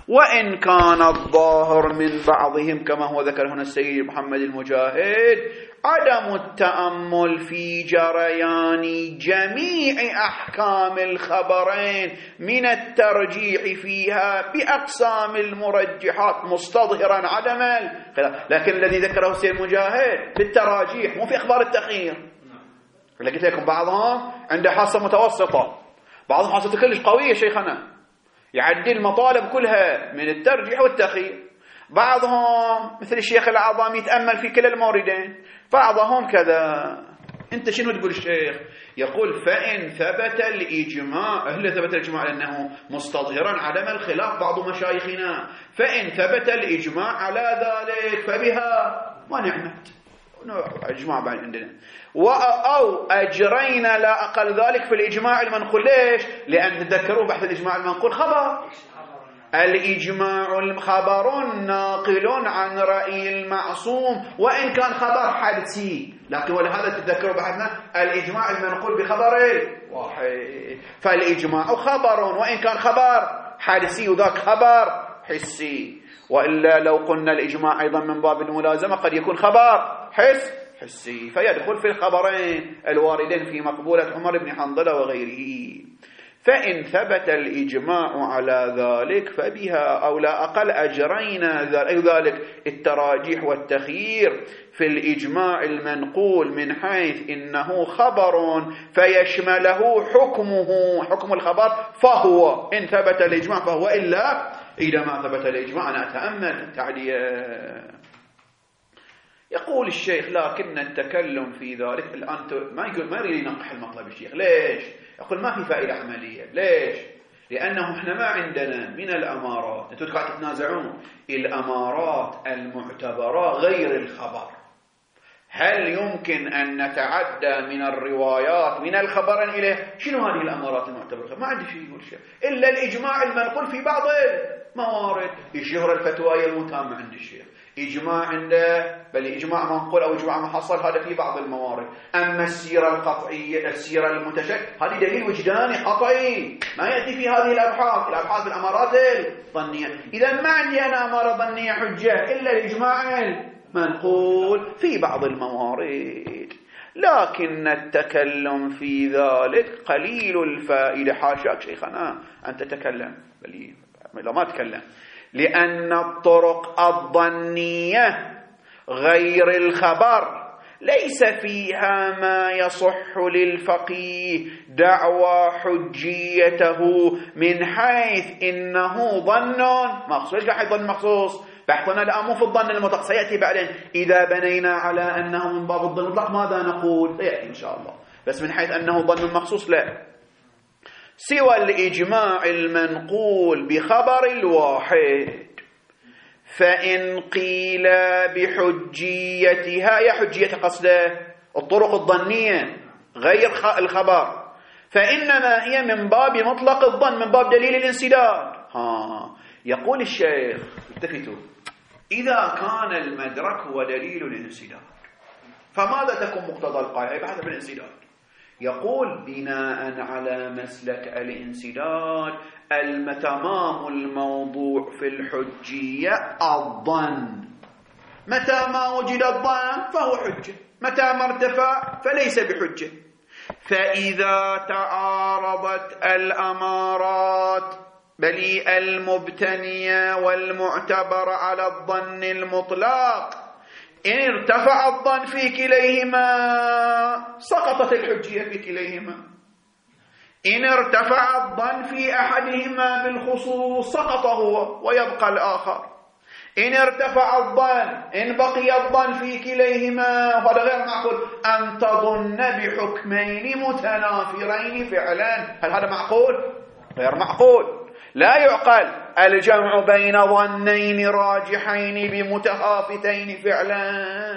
وإن كان الظاهر من بعضهم كما هو ذكر هنا السيد محمد المجاهد عدم التأمل في جريان جميع أحكام الخبرين من الترجيح فيها بأقسام المرجحات مستظهرا عدم الخلاف. لكن الذي ذكره السيد المجاهد بالتراجيح مو في أخبار التخيير. لقيت لكم بعضهم عنده حاصة متوسطة، بعضهم حاصة كلش قوية شيخنا يعدي المطالب كلها من الترجيح والتخيير. بعضهم مثل الشيخ العظام يتأمل في كلا الموردين، بعضهم كذا. انت شنو تقول الشيخ؟ يقول فإن ثبت الإجماع، هل ثبت الإجماع لأنه مستظهرا عدم الخلاف بعض مشايخنا، فإن ثبت الإجماع على ذلك فبها ونعمت، إجماع بعد عندنا، أو أجرينا لا أقل ذلك في الإجماع المنقول. ليش؟ لأن تذكروا بحث الإجماع المنقول خبر، الإجماع خبر ناقل عن رأي المعصوم وإن كان خبر حدسي، لكن ولهذا تذكروا بحثنا الإجماع المنقول بخبر واحد، فالإجماع خبر وإن كان خبر حدسي وذاك خبر حسي. وإلا لو قلنا الإجماع أيضا من باب الملازمة قد يكون خبر حس حسي، فيدخل في الخبرين الواردين في مقبولة عمر بن حنظلة وغيره. فإن ثبت الإجماع على ذلك فبها أو لا أقل أجرينا ذلك التراجيح والتخيير في الإجماع المنقول من حيث إنه خبر فيشمله حكمه حكم الخبر، فهو إن ثبت الإجماع فهو، إلا إذا ما ثبت الإجماع. أنا أتأمل التعلية. يقول الشيخ لكن التكلم في ذلك الآن ما يقول ما يريد ينقح المطلب الشيخ. ليش؟ يقول ما في فائدة عملية. ليش؟ لأنه احنا ما عندنا من الأمارات، انتوا قاعد تتنازعون الأمارات المعتبرة غير الخبر. هل يمكن أن نتعدى من الروايات من الخبر إليه؟ شنو هذه الأمارات المعتبرة؟ ما عندي شيء يقول شيء إلا الإجماع المنقول في بعض الموارد. الشهرة الفتوائية المتامة عند الشيخ، إجماع عنده بل إجماع منقول أو إجماع محصل، هذا في بعض الموارد. أما السيرة القطعية السيرة المتشكل هذه دليل وجداني قطعي ما يأتي في هذه الأبحاث الأبحاث بالأمارات الظنية. إذا ما عندي أنا أمارة ظنية حجة إلا الإجماع المنقول في بعض الموارد. لكن التكلم في ذلك قليل الفائدة. حاشاك شيخنا أن تتكلم، بل لا ما تكلم، لأن الطرق الظنية غير الخبر ليس فيها ما يصح للفقيه دعوى حجيته من حيث إنه ظن مخصوص. ليش قاعد ظن مخصوص؟ بحثنا الآن مو في الظن المطلق، سيأتي بعدين. إذا بنينا على أنه من باب الظن المطلق ماذا نقول؟ سيأتي إن شاء الله. بس من حيث أنه ظن مخصوص لا. سوى الإجماع المنقول بخبر الواحد فإن قيل بحجيتها، يا حجية قصده الطرق الظنية غير الخبر، فإنما هي من باب مطلق الظن، من باب دليل الانسداد. ها يقول الشيخ التفتوا، إذا كان المدرك هو دليل الانسداد فماذا تكون مقتضى القاعدة بحسب الانسداد؟ يقول بناء على مسلك الانسداد المتمام الموضوع في الحجية الظن. متى ما وجد الظن فهو حجة، متى ما ارتفع فليس بحجة. فإذا تعارضت الأمارات بل المبتنية والمعتبر على الظن المطلق إن ارتفع الظن في كليهما سقطت الحجية في كليهما، إن ارتفع الظن في أحدهما بالخصوص سقط هو ويبقى الآخر. إن ارتفع الظن إن بقي الظن في كليهما، وهذا غير معقول أن تظن بحكمين متنافرين فعلا. هل هذا معقول؟ غير معقول. لا يعقل الجمع بين ظنين راجحين بمتخافتين فعلا.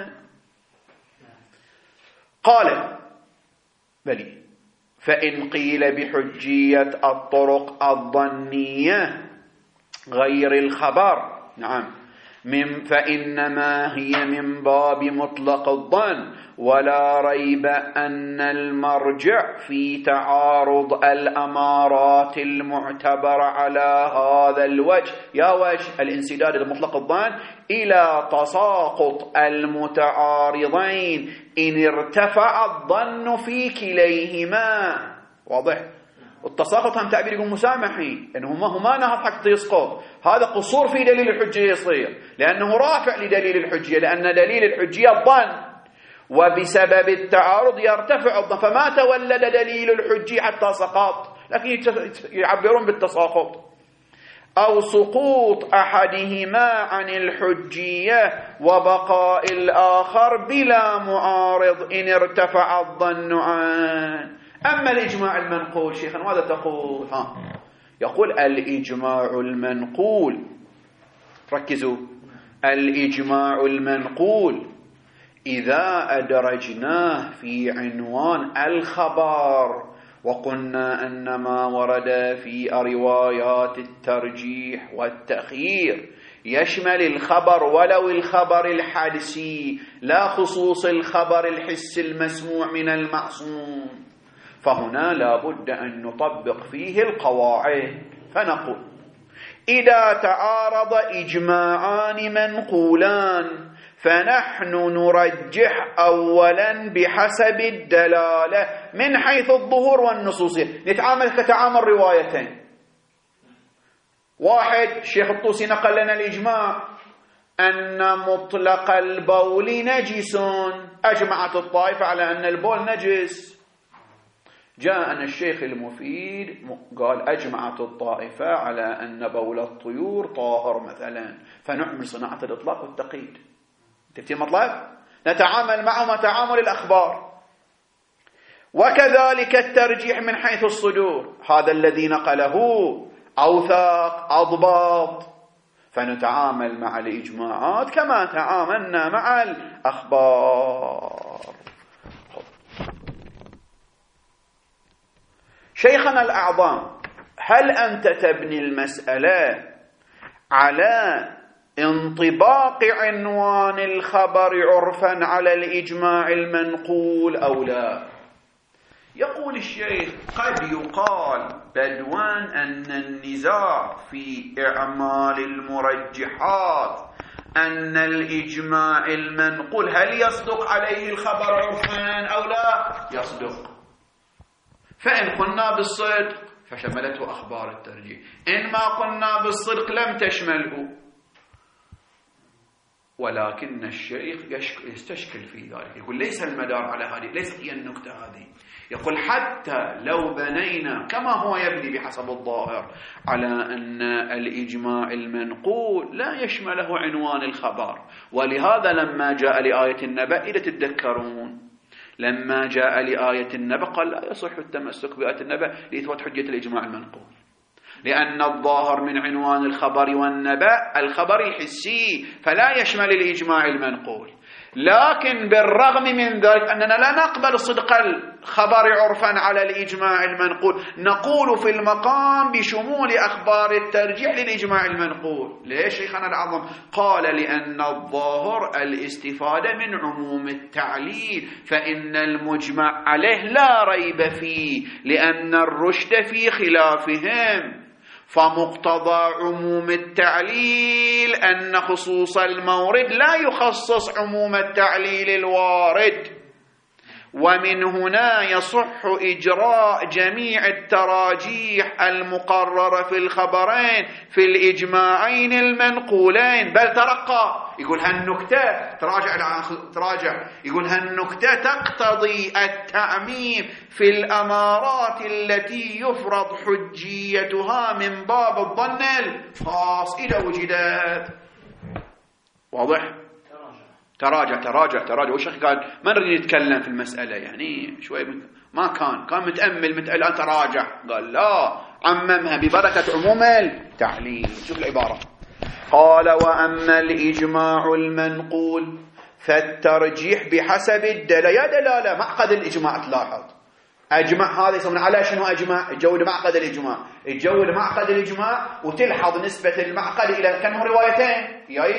قال بلي فإن قيل بحجية الطرق الظنية غير الخبر، نعم، من فإنما هي من باب مطلق الظن، ولا ريب أن المرجع في تعارض الأمارات المعتبرة على هذا الوجه، يا وجه الانسداد المطلق الظن، إلى تساقط المتعارضين إن ارتفع الظن في كليهما. واضح؟ التساقط هم تعبير يقول مسامحي، إنه ما هو ما نهض حق يسقط، هذا قصور في دليل الحجية يصير، لأنه رافع لدليل الحجية، لأن دليل الحجية الظن، وبسبب التعارض يرتفع الظن، فما تولد دليل الحجية حتى سقط، لكن يعبرون بالتساقط. أو سقوط أحدهما عن الحجية وبقاء الآخر بلا معارض إن ارتفع الظن عنه. أما الإجماع المنقول شيخا ماذا تقول؟ ها يقول الإجماع المنقول، ركزوا، الإجماع المنقول إذا أدرجناه في عنوان الخبر وقلنا أن ما ورد في روايات الترجيح والتأخير يشمل الخبر ولو الخبر الحدسي لا خصوص الخبر الحسي المسموع من المعصوم، فهنا لا بد أن نطبق فيه القواعد. فنقول إذا تعارض إجماعان منقولان فنحن نرجح أولا بحسب الدلالة من حيث الظهور والنصوصية. نتعامل كتعامل روايتين. واحد، الشيخ الطوسي نقل لنا الإجماع أن مطلق البول نجس، أجمعت الطائفة على أن البول نجس. جاءنا الشيخ المفيد قال أجمعت الطائفة على أن بول الطيور طاهر مثلا، فنعمل صناعة الإطلاق والتقييد. تفتي المطلب؟ نتعامل معهما تعامل الأخبار. وكذلك الترجيح من حيث الصدور، هذا الذي نقله أوثق أضباط، فنتعامل مع الإجماعات كما تعاملنا مع الأخبار. شيخنا الأعظم، هل أنت تبني المسألة على انطباق عنوان الخبر عرفا على الإجماع المنقول أو لا؟ يقول الشيخ قد يقال بدوان أن النزاع في إعمال المرجحات أن الإجماع المنقول هل يصدق عليه الخبر عرفا أو لا يصدق. فإن قلنا بالصدق فشملته أخبار الترجيح، إن ما قلنا بالصدق لم تشمله. ولكن الشيخ يستشكل في ذلك، يقول ليس المدار على هذه، ليست هي النكتة هذه. يقول حتى لو بنينا كما هو يبني بحسب الظاهر على أن الإجماع المنقول لا يشمله عنوان الخبر، ولهذا لما جاء لآية النبأ إذا تتذكرون، لما جاء لآية النبأ قال لا يصح التمسك بآية النبأ لإثبات حجة الإجماع المنقول، لأن الظاهر من عنوان الخبر والنبأ الخبر الحسي فلا يشمل الإجماع المنقول. لكن بالرغم من ذلك أننا لا نقبل صدق الخبر عرفا على الإجماع المنقول، نقول في المقام بشمول أخبار الترجيح للإجماع المنقول. ليش شيخنا العظم؟ قال لأن الظاهر الاستفادة من عموم التعليل، فإن المجمع عليه لا ريب فيه لأن الرشد في خلافهم، فمقتضى عموم التعليل أن خصوص المورد لا يخصص عموم التعليل الوارد. ومن هنا يصح إجراء جميع التراجيح المقررة في الخبرين في الإجماعين المنقولين. بل ترقى يقول هالنكتة، تراجع تراجع يقول هالنكتة تقتضي التعميم في الأمارات التي يفرض حجيتها من باب الظن الخاص إذا وجدت. واضح؟ تراجع تراجع تراجع والشيخ قال ما نريد نتكلم في المسألة، يعني شوي ما كان كان متأمل متأمل الآن تراجع، قال لا عممها ببركة عموم التعليل. شوف العبارة، قال وأما الإجماع المنقول فالترجيح بحسب الدلالة. يا دلالة معقد الإجماع، تلاحظ أجمع هذا يسمون على شنو أجمع؟ الجود معقد الإجماع، الجود معقد الإجماع، وتلحظ نسبة المعقد إلى كانه روايتين، ياي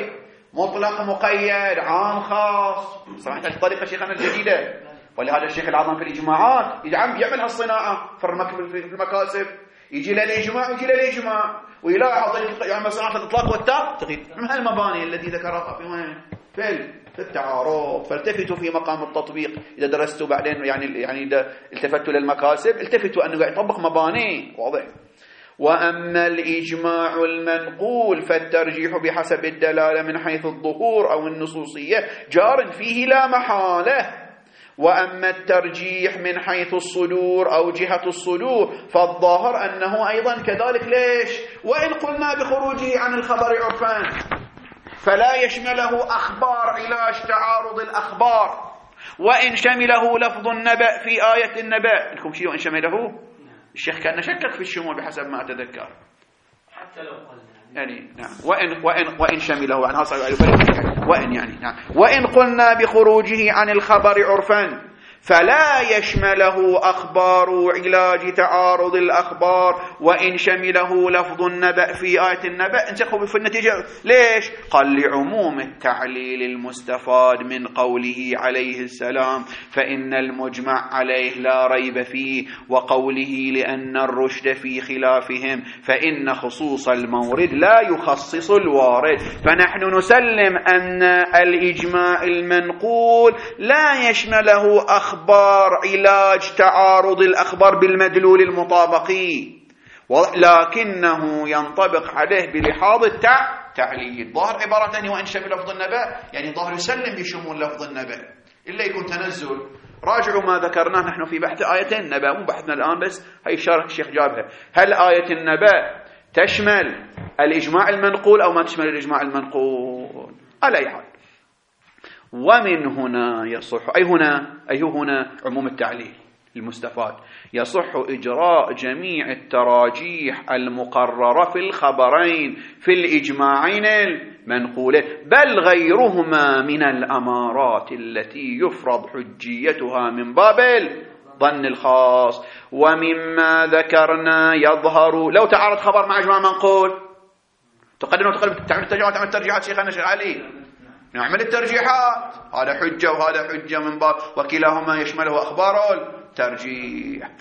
مطلق مقيد عام خاص. صراحة الطريقة شيخنا الجديدة، ولهذا الشيخ الأعظم في الإجماعات يعمل هالصناعة في المكاسب، يجي للإجماع يجي للإجماع ويلاحظ يعني صناعة الإطلاق والتقييد من هالمباني التي ذكرها في وين؟ في التعارض. فالتفتوا في مقام التطبيق إذا درستوا بعدين، يعني يعني إذا التفتوا للمكاسب التفتوا أنه يطبق مباني واضح. وأما الإجماع المنقول فالترجيح بحسب الدلالة من حيث الظهور أو النصوصية جار فيه لا محالة. وأما الترجيح من حيث الصدور أو جهة الصدور فالظاهر أنه أيضا كذلك. ليش؟ وإن قلنا بخروجه عن الخبر عرفان فلا يشمله أخبار علاج تعارض الأخبار، وإن شمله لفظ النبأ في آية النبأ. لكم شيء وإن شمله؟ الشيخ كان شكك في الشمول بحسب ما أتذكر حتى لو قلنا يعني نعم. وإن وإن وإن شمله عنها وإن يعني نعم. وإن قلنا بخروجه عن الخبر عرفا فلا يشمله أخبار علاج تعارض الأخبار، وإن شمله لفظ النبأ في آية النبأ انتخبوا في النتيجة. ليش؟ قال لعموم التعليل المستفاد من قوله عليه السلام فإن المجمع عليه لا ريب فيه، وقوله لأن الرشد في خلافهم، فإن خصوص المورد لا يخصص الوارد. فنحن نسلم أن الإجماع المنقول لا يشمله أخبار أخبار علاج تعارض الأخبار بالمدلول المطابقي، لكنه ينطبق عليه بلحاظ التعليل. ظاهر عبارة وإن شمل لفظ النبأ يعني ظاهر يسلم بشمول لفظ النبأ إلا يكون تنزل. راجعوا ما ذكرناه نحن في بحث آية النبأ، مو بحثنا الآن بس هي شرح الشيخ جابها. هل آية النبأ تشمل الإجماع المنقول أو ما تشمل الإجماع المنقول؟ على أي حال. ومن هنا يصح أي هنا أي هنا عموم التعليل المستفاد يصح إجراء جميع التراجيح المقررة في الخبرين في الإجماعين المنقولين، بل غيرهما من الأمارات التي يفرض حجيتها من باب الظن الخاص. ومما ذكرنا يظهر لو تعارض خبر مع إجماع منقول تقدم وتقدم تعمل الترجيحات تعمل الترجيحات شيخنا شيخ علي نعمل الترجيحات، هذا حجة وهذا حجة من باب وكلاهما يشمله أخبار الترجيح.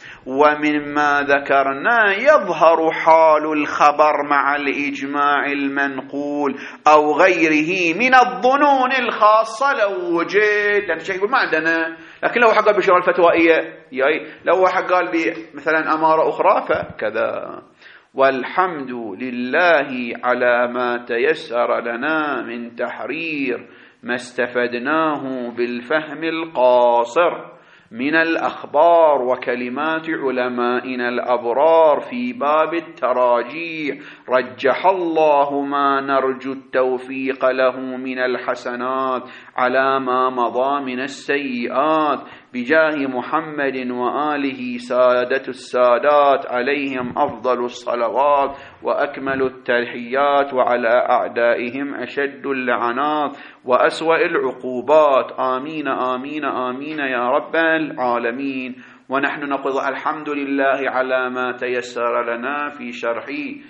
ومما ذكرنا يظهر حال الخبر مع الإجماع المنقول أو غيره من الظنون الخاصة لو وجد، لأن الشيخ يقول ما عندنا، لكن لو حق بشرى الفتوائية لو حق قال مثلا أمارة أخرى فكذا. والحمد لله على ما تيسر لنا من تحرير ما استفدناه بالفهم القاصر من الأخبار وكلمات علمائنا الأبرار في باب التراجيح. رجح الله ما نرجو التوفيق له من الحسنات على ما مضى من السيئات بجاه محمد وآله سادة السادات عليهم أفضل الصلوات وأكمل التحيات، وعلى أعدائهم أشد اللعنات وأسوأ العقوبات. آمين آمين آمين يا رب العالمين. ونحن نقول الحمد لله على ما تيسر لنا في شرح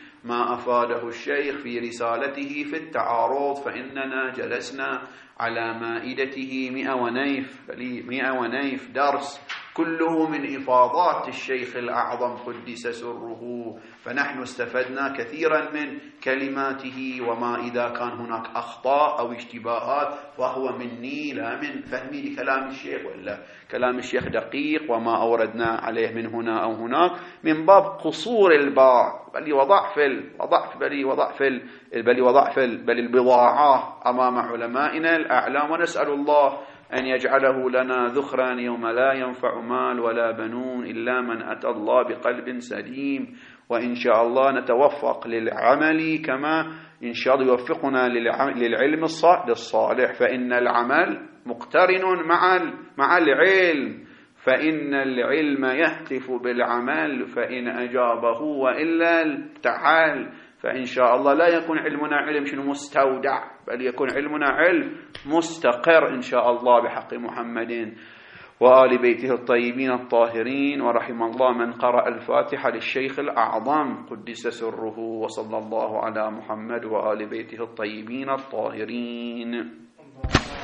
ما أفاده الشيخ في رسالته في التعارض، فإننا جلسنا على مائدته مئة ونيف مئة ونيف درس كله من إفاضات الشيخ الأعظم قدس سره، فنحن استفدنا كثيرا من كلماته. وما إذا كان هناك أخطاء أو اشتباهات فهو مني لا من فهمي لكلام الشيخ، ولا كلام الشيخ دقيق وما أوردنا عليه من هنا أو هناك من باب قصور الباع بل وضعف وضعف بل وضعف بل وضعف بل البضاعة أمام علمائنا الأعلام. ونسأل الله أن يجعله لنا ذخرا يوم لا ينفع مال ولا بنون إلا من أتى الله بقلب سليم. وإن شاء الله نتوفق للعمل كما إن شاء الله يوفقنا للعلم الصالح، فإن العمل مقترن مع مع العلم، فإن العلم يهتف بالعمل فإن أجابه وإلا التحال. فإن شاء الله لا يكون علمنا علم شنو مستودع، بل يكون علمنا علم مستقر إن شاء الله بحق محمد وآل بيته الطيبين الطاهرين، ورحم الله من قرأ الفاتحة للشيخ الأعظم قدس سره، وصلى الله على محمد وآل بيته الطيبين الطاهرين.